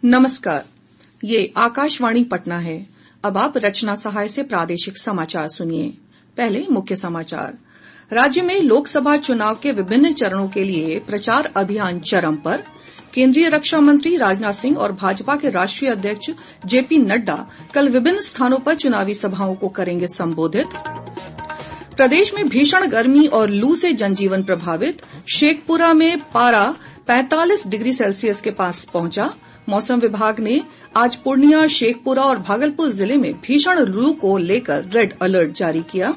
नमस्कार, ये आकाशवाणी पटना है। अब आप रचना सहाय से प्रादेशिक समाचार सुनिए। पहले मुख्य समाचार। राज्य में लोकसभा चुनाव के विभिन्न चरणों के लिए प्रचार अभियान चरम पर। केंद्रीय रक्षा मंत्री राजनाथ सिंह और भाजपा के राष्ट्रीय अध्यक्ष जेपी नड्डा कल विभिन्न स्थानों पर चुनावी सभाओं को करेंगे संबोधित। प्रदेश में भीषण गर्मी और लू से जनजीवन प्रभावित। शेखपुरा में पारा 45 डिग्री सेल्सियस के पास पहुंचा। मौसम विभाग ने आज पूर्णिया, शेखपुरा और भागलपुर जिले में भीषण लू को लेकर रेड अलर्ट जारी किया।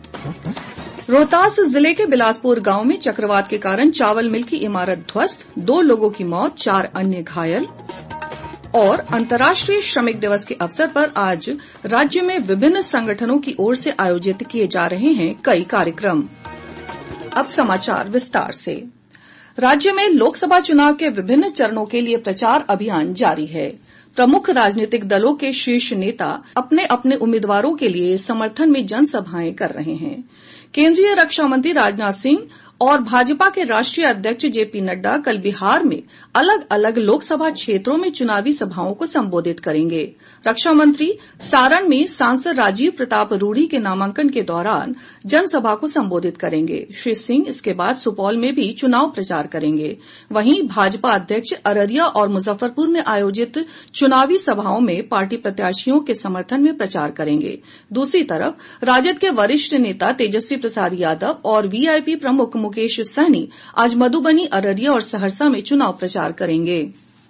रोहतास जिले के बिलासपुर गांव में चक्रवात के कारण चावल मिल की इमारत ध्वस्त, 2 लोगों की मौत, 4 अन्य घायल। और अंतर्राष्ट्रीय श्रमिक दिवस के अवसर पर आज राज्य में विभिन्न संगठनों की ओर से आयोजित किए जा रहे हैं कई कार्यक्रम। अब समाचार विस्तार से। राज्य में लोकसभा चुनाव के विभिन्न चरणों के लिए प्रचार अभियान जारी है। प्रमुख राजनीतिक दलों के शीर्ष नेता अपने अपने उम्मीदवारों के लिए समर्थन में जनसभाएं कर रहे हैं। केंद्रीय रक्षा मंत्री राजनाथ सिंह और भाजपा के राष्ट्रीय अध्यक्ष जेपी नड्डा कल बिहार में अलग अलग लोकसभा क्षेत्रों में चुनावी सभाओं को संबोधित करेंगे। रक्षा मंत्री सारण में सांसद राजीव प्रताप रूढ़ी के नामांकन के दौरान जनसभा को संबोधित करेंगे। श्री सिंह इसके बाद सुपौल में भी चुनाव प्रचार करेंगे। वहीं भाजपा अध्यक्ष अररिया और मुजफ्फरपुर में आयोजित चुनावी सभाओं में पार्टी प्रत्याशियों के समर्थन में प्रचार करेंगे। दूसरी तरफ राजद के वरिष्ठ नेता तेजस्वी प्रसाद यादव और वीआईपी प्रमुख मुकेश सहनी आज मधुबनी, अररिया और सहरसा में चुनाव प्रचार करेंगे।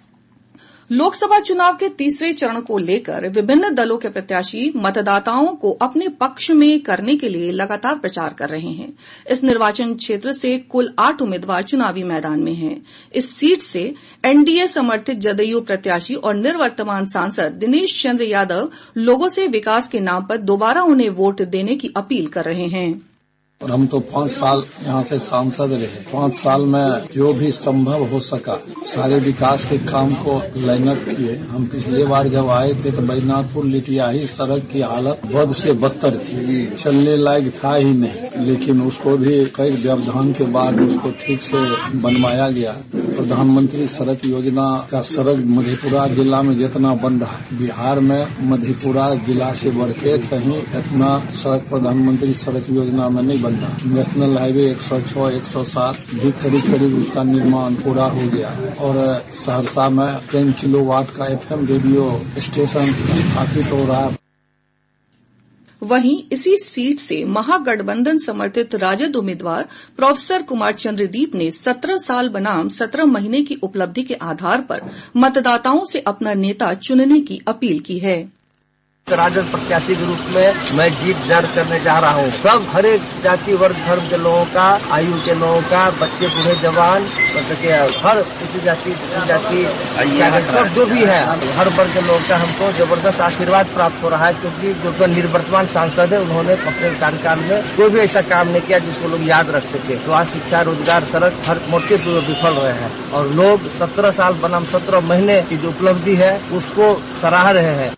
लोकसभा चुनाव के तीसरे चरण को लेकर विभिन्न दलों के प्रत्याशी मतदाताओं को अपने पक्ष में करने के लिए लगातार प्रचार कर रहे हैं। इस निर्वाचन क्षेत्र से कुल 8 उम्मीदवार चुनावी मैदान में हैं। इस सीट से एनडीए समर्थित जदयू प्रत्याशी और निवर्तमान सांसद दिनेश चंद्र यादव लोगों से विकास के नाम पर दोबारा उन्हें वोट देने की अपील कर रहे हैं। और हम तो 5 साल यहाँ से सांसद रहे। 5 साल में जो भी संभव हो सका सारे विकास के काम को लाइनअप किए। हम पिछले बार जब आए थे तो बैजनाथपुर लिटियाही सड़क की हालत बद से बदतर थी, चलने लायक था ही नहीं, लेकिन उसको भी कई व्यवधान के बाद उसको ठीक से बनवाया गया। प्रधानमंत्री सड़क योजना का सड़क मधेपुरा जिला में जितना बन रहा है, बिहार में मधेपुरा जिला से बढ़ के कहीं इतना सड़क प्रधानमंत्री सड़क योजना में नहीं बन रहा। नेशनल हाईवे 106, 107 भी करीब उसका निर्माण पूरा हो गया और सहरसा में 10 किलोवाट का एफएम रेडियो स्टेशन स्थापित हो रहा है। वहीं इसी सीट से महागठबंधन समर्थित राजद उम्मीदवार प्रोफेसर कुमार चंद्रदीप ने 17 साल बनाम 17 महीने की उपलब्धि के आधार पर मतदाताओं से अपना नेता चुनने की अपील की है। राजद प्रत्याशी के रूप में मैं जीत दर्ज करने जा रहा हूँ। सब हर एक जाति वर्ग धर्म के लोगों का, आयु के लोगों का, बच्चे बूढ़े जवान, हर जाति सब जो भी है हर वर्ग के लोगों का हमको जबरदस्त आशीर्वाद प्राप्त हो रहा है, क्योंकि जो निवर्तमान सांसद है उन्होंने अपने कार्यकाल में कोई भी ऐसा काम नहीं किया जिसको लोग याद रख सके। स्वास्थ्य, शिक्षा, रोजगार, सड़क हर मोर्चे पर विफल रहे हैं और लोग 17 साल बनाम 17 महीने की जो उपलब्धि है उसको सराह रहे हैं।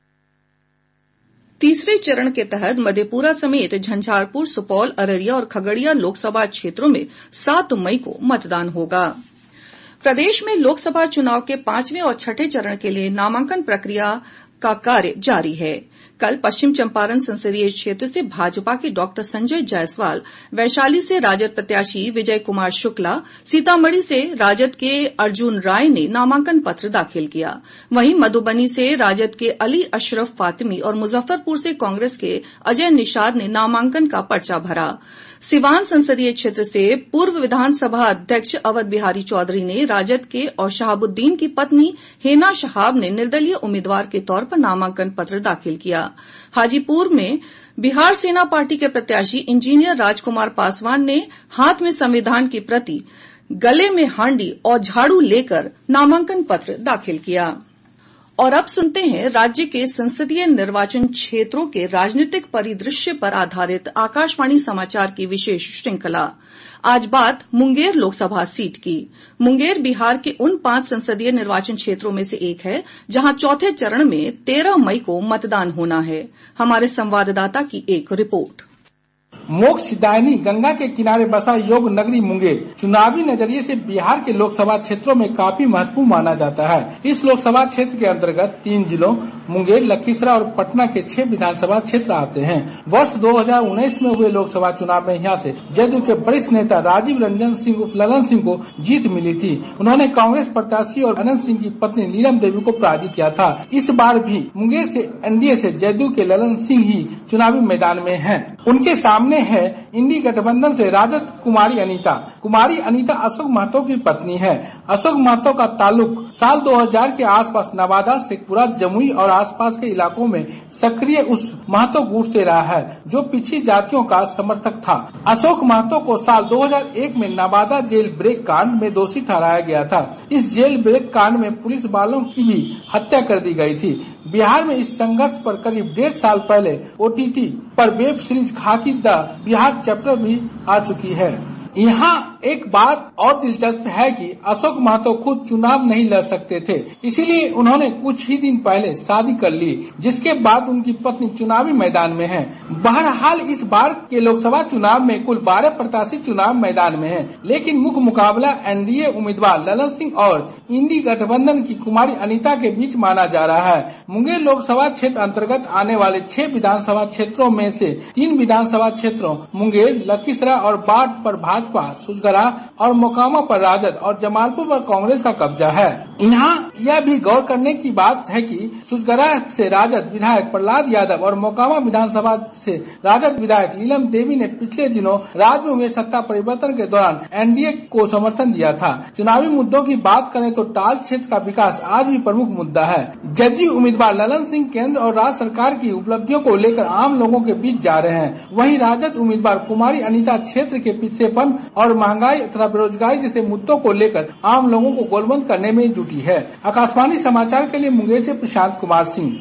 तीसरे चरण के तहत मधेपुरा समेत झंझारपुर, सुपौल, अररिया और खगड़िया लोकसभा क्षेत्रों में 7 मई को मतदान होगा। प्रदेश में लोकसभा चुनाव के 5वें और 6ठे चरण के लिए नामांकन प्रक्रिया का कार्य जारी है। कल पश्चिम चंपारण संसदीय क्षेत्र से भाजपा के डॉक्टर संजय जायसवाल, वैशाली से राजद प्रत्याशी विजय कुमार शुक्ला, सीतामढ़ी से राजद के अर्जुन राय ने नामांकन पत्र दाखिल किया। वहीं मधुबनी से राजद के अली अशरफ फातिमी और मुजफ्फरपुर से कांग्रेस के अजय निषाद ने नामांकन का पर्चा भरा। सिवान संसदीय क्षेत्र से पूर्व विधानसभा अध्यक्ष अवध बिहारी चौधरी ने राजद के और शहाबुद्दीन की पत्नी हेना शहाब ने निर्दलीय उम्मीदवार के तौर पर नामांकन पत्र दाखिल किया। हाजीपुर में बिहार सेना पार्टी के प्रत्याशी इंजीनियर राजकुमार पासवान ने हाथ में संविधान की प्रति, गले में हांडी और झाड़ू लेकर नामांकन पत्र दाखिल किया। और अब सुनते हैं राज्य के संसदीय निर्वाचन क्षेत्रों के राजनीतिक परिदृश्य पर आधारित आकाशवाणी समाचार की विशेष श्रृंखला। आज बात मुंगेर लोकसभा सीट की। मुंगेर बिहार के उन 5 संसदीय निर्वाचन क्षेत्रों में से एक है जहां चौथे चरण में 13 मई को मतदान होना है। हमारे संवाददाता की एक रिपोर्ट। मोक्षदायिनी गंगा के किनारे बसा योग नगरी मुंगेर चुनावी नजरिए से बिहार के लोकसभा क्षेत्रों में काफी महत्वपूर्ण माना जाता है। इस लोकसभा क्षेत्र के अंतर्गत 3 जिलों मुंगेर, लखीसराय और पटना के 6 विधानसभा क्षेत्र आते हैं। वर्ष 2019 में हुए लोकसभा चुनाव में यहाँ से जदयू के वरिष्ठ नेता राजीव रंजन सिंह उर्फ ललन सिंह को जीत मिली थी। उन्होंने कांग्रेस प्रत्याशी और अनंत सिंह की पत्नी नीलम देवी को पराजित किया था। इस बार भी मुंगेर से एनडीए से जदयू के ललन सिंह ही चुनावी मैदान में हैं। उनके सामने है इंडी गठबंधन से राजद कुमारी अनीता अशोक महतो की पत्नी है। अशोक महतो का ताल्लुक साल 2000 के आसपास नवादा, शेखपुरा, जमुई और आसपास के इलाकों में सक्रिय उस महतो गुट से रहा है जो पिछड़ी जातियों का समर्थक था। अशोक महतो को साल 2001 में नवादा जेल ब्रेक कांड में दोषी ठहराया गया था। इस जेल ब्रेक कांड में पुलिस वालों की भी हत्या कर दी गई थी। बिहार में इस संघर्ष पर करीब 1.5 साल पहले ओटीटी पर web series Khakee the Bihar chapter भी आ चुकी है। यहाँ एक बात और दिलचस्प है कि अशोक महतो खुद चुनाव नहीं लड़ सकते थे, इसीलिए उन्होंने कुछ ही दिन पहले शादी कर ली, जिसके बाद उनकी पत्नी चुनावी मैदान में है। बहरहाल इस बार के लोकसभा चुनाव में कुल 12 प्रत्याशी चुनाव मैदान में हैं, लेकिन मुख्य मुकाबला एनडीए उम्मीदवार ललन सिंह और इंडी गठबंधन की कुमारी अनीता के बीच माना जा रहा है। मुंगेर लोकसभा क्षेत्र अंतर्गत आने वाले 6 विधानसभा क्षेत्रों में से 3 विधानसभा क्षेत्रों मुंगेर, लखीसराय और बाढ़ पर भाजपा, सुजगरा और मोकामा पर राजद और जमालपुर पर कांग्रेस का कब्जा है। यहाँ यह भी गौर करने की बात है कि सुजगरा से राजद विधायक प्रहलाद यादव और मोकामा विधानसभा से राजद विधायक नीलम देवी ने पिछले दिनों राज्य में हुए सत्ता परिवर्तन के दौरान एनडीए को समर्थन दिया था। चुनावी मुद्दों की बात करें तो टाल क्षेत्र का विकास आज भी प्रमुख मुद्दा है। जदयू उम्मीदवार ललन सिंह केंद्र और राज्य सरकार की उपलब्धियों को लेकर आम लोगों के बीच जा रहे हैं। वहीं राजद उम्मीदवार कुमारी अनीता क्षेत्र के पिछड़ेपन और महंगाई तथा बेरोजगारी जैसे मुद्दों को लेकर आम लोगों को गोलबंद करने में जुटी है। आकाशवाणी समाचार के लिए मुंगेर से प्रशांत कुमार सिंह।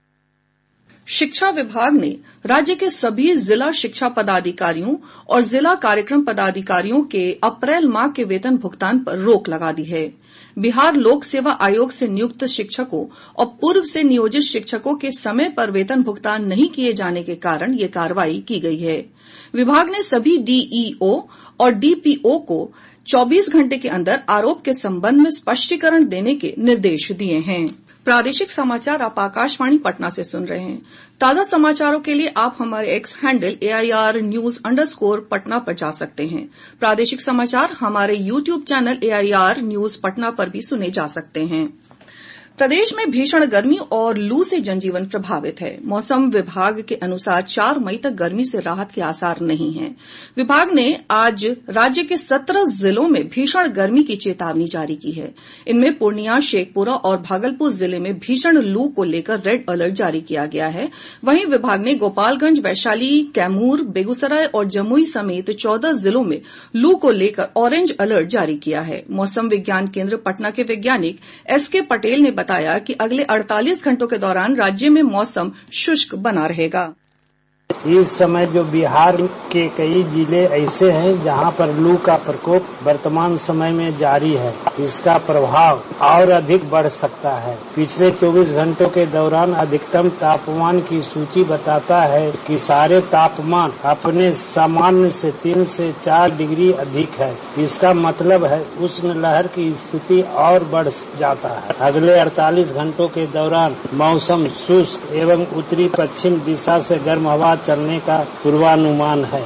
शिक्षा विभाग ने राज्य के सभी जिला शिक्षा पदाधिकारियों और जिला कार्यक्रम पदाधिकारियों के अप्रैल माह के वेतन भुगतान पर रोक लगा दी है। बिहार लोक सेवा आयोग से नियुक्त शिक्षकों और पूर्व से नियोजित शिक्षकों के समय पर वेतन भुगतान नहीं किए जाने के कारण ये कार्रवाई की गई है। विभाग ने सभी डीईओ और डीपीओ को 24 घंटे के अंदर आरोप के संबंध में स्पष्टीकरण देने के निर्देश दिए हैं। प्रादेशिक समाचार आप आकाशवाणी पटना से सुन रहे हैं। ताजा समाचारों के लिए आप हमारे एक्स हैंडल AIR_News_ पर जा सकते हैं। प्रादेशिक समाचार हमारे YouTube channel AIR News Patna पर भी सुने जा सकते हैं। प्रदेश में भीषण गर्मी और लू से जनजीवन प्रभावित है। मौसम विभाग के अनुसार 4 मई तक गर्मी से राहत के आसार नहीं हैं। विभाग ने आज राज्य के 17 जिलों में भीषण गर्मी की चेतावनी जारी की है। इनमें पूर्णिया, शेखपुरा और भागलपुर जिले में भीषण लू को लेकर रेड अलर्ट जारी किया गया है। वहीं विभाग ने गोपालगंज, वैशाली, कैमूर, बेगूसराय और जमुई समेत 14 जिलों में लू को लेकर ऑरेंज अलर्ट जारी किया है। मौसम विज्ञान केंद्र पटना के वैज्ञानिक SK पटेल ने बताया कि अगले 48 घंटों के दौरान राज्य में मौसम शुष्क बना रहेगा। इस समय जो बिहार के कई जिले ऐसे हैं जहां पर लू का प्रकोप वर्तमान समय में जारी है। इसका प्रभाव और अधिक बढ़ सकता है। पिछले 24 घंटों के दौरान अधिकतम तापमान की सूची बताता है कि सारे तापमान अपने सामान्य से 3 से 4 डिग्री अधिक है। इसका मतलब है उष्ण लहर की स्थिति और बढ़ जाता है। अगले 48 घंटों के दौरान मौसम शुष्क एवं उत्तरी पश्चिम दिशा से गर्म हवा चलने का पूर्वानुमान है।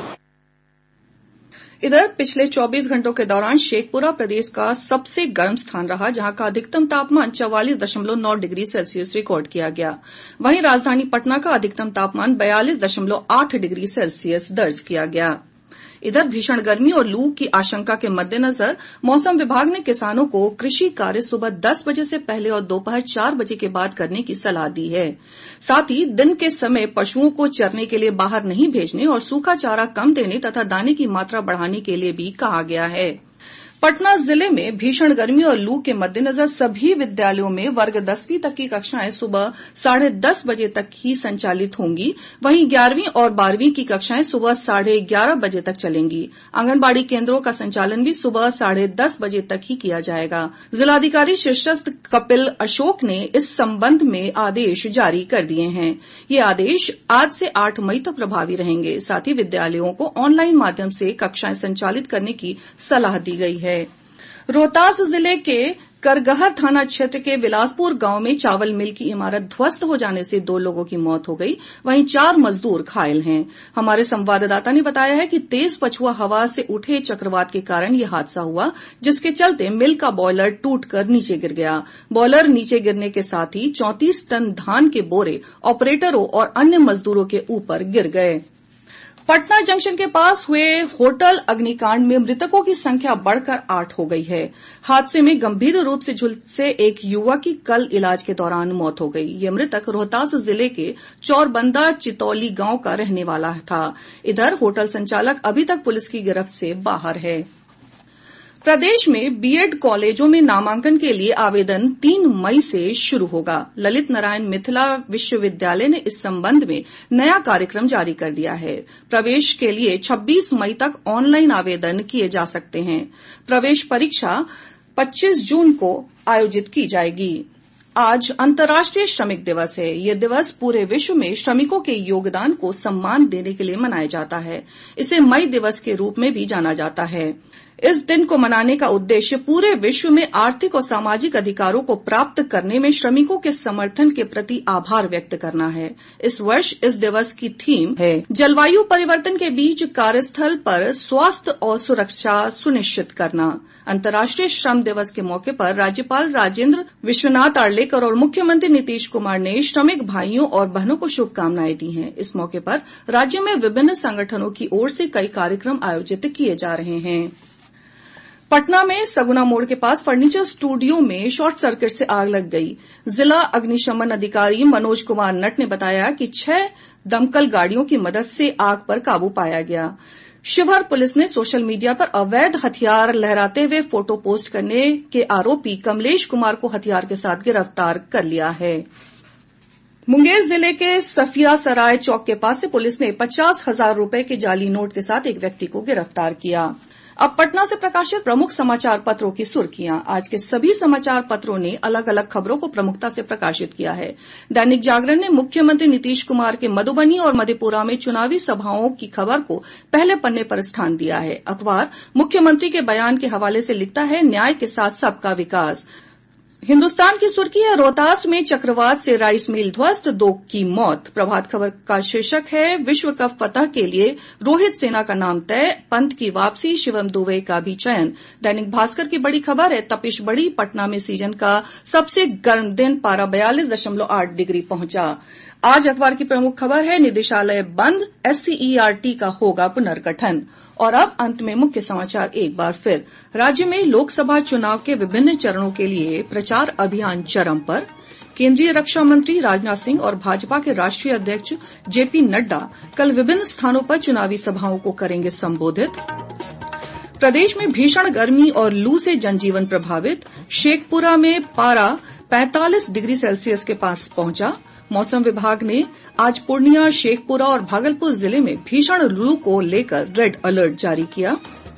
इधर पिछले 24 घंटों के दौरान शेखपुरा प्रदेश का सबसे गर्म स्थान रहा, जहां का अधिकतम तापमान 44.9 डिग्री सेल्सियस रिकॉर्ड किया गया। वहीं राजधानी पटना का अधिकतम तापमान 42.8 डिग्री सेल्सियस दर्ज किया गया। इधर भीषण गर्मी और लू की आशंका के मद्देनजर मौसम विभाग ने किसानों को कृषि कार्य सुबह 10 बजे से पहले और दोपहर 4 बजे के बाद करने की सलाह दी है। साथ ही दिन के समय पशुओं को चरने के लिए बाहर नहीं भेजने और सूखा चारा कम देने तथा दाने की मात्रा बढ़ाने के लिए भी कहा गया है। पटना जिले में भीषण गर्मी और लू के मद्देनजर सभी विद्यालयों में वर्ग 10वीं तक की कक्षाएं सुबह 10:30 बजे तक ही संचालित होंगी। वहीं 11वीं और 12वीं की कक्षाएं सुबह 11:30 बजे तक चलेंगी। आंगनबाड़ी केंद्रों का संचालन भी सुबह 10:30 बजे तक ही किया जाएगा। जिलाधिकारी शीर्षस्थ कपिल अशोक ने इस संबंध में आदेश जारी कर दिए हैं। ये आदेश आज से 8 मई तक प्रभावी रहेंगे। साथ ही विद्यालयों को ऑनलाइन माध्यम से कक्षाएं संचालित करने की सलाह दी गई है। रोहतास जिले के करगहर थाना क्षेत्र के विलासपुर गांव में चावल मिल की इमारत ध्वस्त हो जाने से 2 लोगों की मौत हो गई, वहीं 4 मजदूर घायल हैं। हमारे संवाददाता ने बताया है कि तेज पछुआ हवा से उठे चक्रवात के कारण यह हादसा हुआ, जिसके चलते मिल का बॉयलर टूटकर नीचे गिर गया। बॉयलर नीचे गिरने के साथ ही 34 टन धान के बोरे ऑपरेटरों और अन्य मजदूरों के ऊपर गिर गए। पटना जंक्शन के पास हुए होटल अग्निकांड में मृतकों की संख्या बढ़कर 8 हो गई है। हादसे में गंभीर रूप से झुलसे एक युवक की कल इलाज के दौरान मौत हो गई। ये मृतक रोहतास जिले के चौरबंदा चितौली गांव का रहने वाला था। इधर होटल संचालक अभी तक पुलिस की गिरफ्त से बाहर है। प्रदेश में बीएड कॉलेजों में नामांकन के लिए आवेदन 3 मई से शुरू होगा। ललित नारायण मिथिला विश्वविद्यालय ने इस संबंध में नया कार्यक्रम जारी कर दिया है। प्रवेश के लिए 26 मई तक ऑनलाइन आवेदन किए जा सकते हैं। प्रवेश परीक्षा 25 जून को आयोजित की जाएगी। आज अंतर्राष्ट्रीय श्रमिक दिवस है। यह दिवस पूरे विश्व में श्रमिकों के योगदान को सम्मान देने के लिए मनाया जाता है। इसे मई दिवस के रूप में भी जाना जाता है। इस दिन को मनाने का उद्देश्य पूरे विश्व में आर्थिक और सामाजिक अधिकारों को प्राप्त करने में श्रमिकों के समर्थन के प्रति आभार व्यक्त करना है। इस वर्ष इस दिवस की थीम है जलवायु परिवर्तन के बीच कार्यस्थल पर स्वास्थ्य और सुरक्षा सुनिश्चित करना। अंतर्राष्ट्रीय श्रम दिवस के मौके पर राज्यपाल राजेंद्र विश्वनाथ आर्लेकर और मुख्यमंत्री नीतीश कुमार ने श्रमिक भाइयों और बहनों को शुभकामनाएं दी हैं। इस मौके पर राज्य में विभिन्न संगठनों की ओर से कई कार्यक्रम आयोजित किए जा रहे हैं। पटना में सगुना मोड़ के पास फर्नीचर स्टूडियो में शॉर्ट सर्किट से आग लग गई। जिला अग्निशमन अधिकारी मनोज कुमार नट ने बताया कि 6 दमकल गाड़ियों की मदद से आग पर काबू पाया गया। शिवहर पुलिस ने सोशल मीडिया पर अवैध हथियार लहराते हुए फोटो पोस्ट करने के आरोपी कमलेश कुमार को हथियार के साथ गिरफ्तार कर लिया है। मुंगेर जिले के सफिया सराय चौक के पास से पुलिस ने 50,000 रुपए के जाली नोट के साथ एक व्यक्ति को गिरफ्तार किया। अब पटना से प्रकाशित प्रमुख समाचार पत्रों की सुर्खियां। आज के सभी समाचार पत्रों ने अलग अलग खबरों को प्रमुखता से प्रकाशित किया है। दैनिक जागरण ने मुख्यमंत्री नीतीश कुमार के मधुबनी और मधेपुरा में चुनावी सभाओं की खबर को पहले पन्ने पर स्थान दिया है। अखबार मुख्यमंत्री के बयान के हवाले से लिखता है, न्याय के साथ सबका विकास। हिन्दुस्तान की सुर्खी है, रोहतास में चक्रवात से राइस मिल ध्वस्त, 2 की मौत। प्रभात खबर का शीर्षक है, विश्व कप फतह के लिए रोहित सेना का नाम तय, पंत की वापसी, शिवम दुबे का भी चयन। दैनिक भास्कर की बड़ी खबर है, तपिश बढ़ी, पटना में सीजन का सबसे गर्म दिन, पारा 42.8 डिग्री पहुंचा। आज अखबार की प्रमुख खबर है, निदेशालय बंद, SCERT का होगा पुनर्गठन। और अब अंत में मुख्य समाचार एक बार फिर। राज्य में लोकसभा चुनाव के विभिन्न चरणों के लिए प्रचार अभियान चरम पर। केंद्रीय रक्षा मंत्री राजनाथ सिंह और भाजपा के राष्ट्रीय अध्यक्ष JP नड्डा कल विभिन्न स्थानों पर चुनावी सभाओं को करेंगे संबोधित। प्रदेश में भीषण गर्मी और लू से जनजीवन प्रभावित। शेखपुरा में पारा 45 डिग्री सेल्सियस के पास पहुंचा। मौसम विभाग ने आज पूर्णिया, शेखपुरा और भागलपुर जिले में भीषण लू को लेकर रेड अलर्ट जारी किया।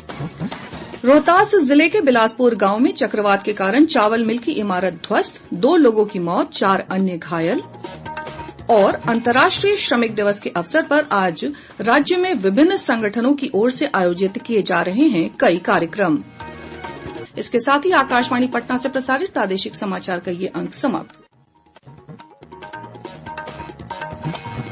रोहतास जिले के बिलासपुर गांव में चक्रवात के कारण चावल मिल की इमारत ध्वस्त, 2 लोगों की मौत, 4 अन्य घायल। और अंतर्राष्ट्रीय श्रमिक दिवस के अवसर पर आज राज्य में विभिन्न संगठनों की ओर से आयोजित किए जा रहे हैं कई कार्यक्रम। इसके साथ ही आकाशवाणी पटना से प्रसारित प्रादेशिक समाचार का ये अंक समाप्त।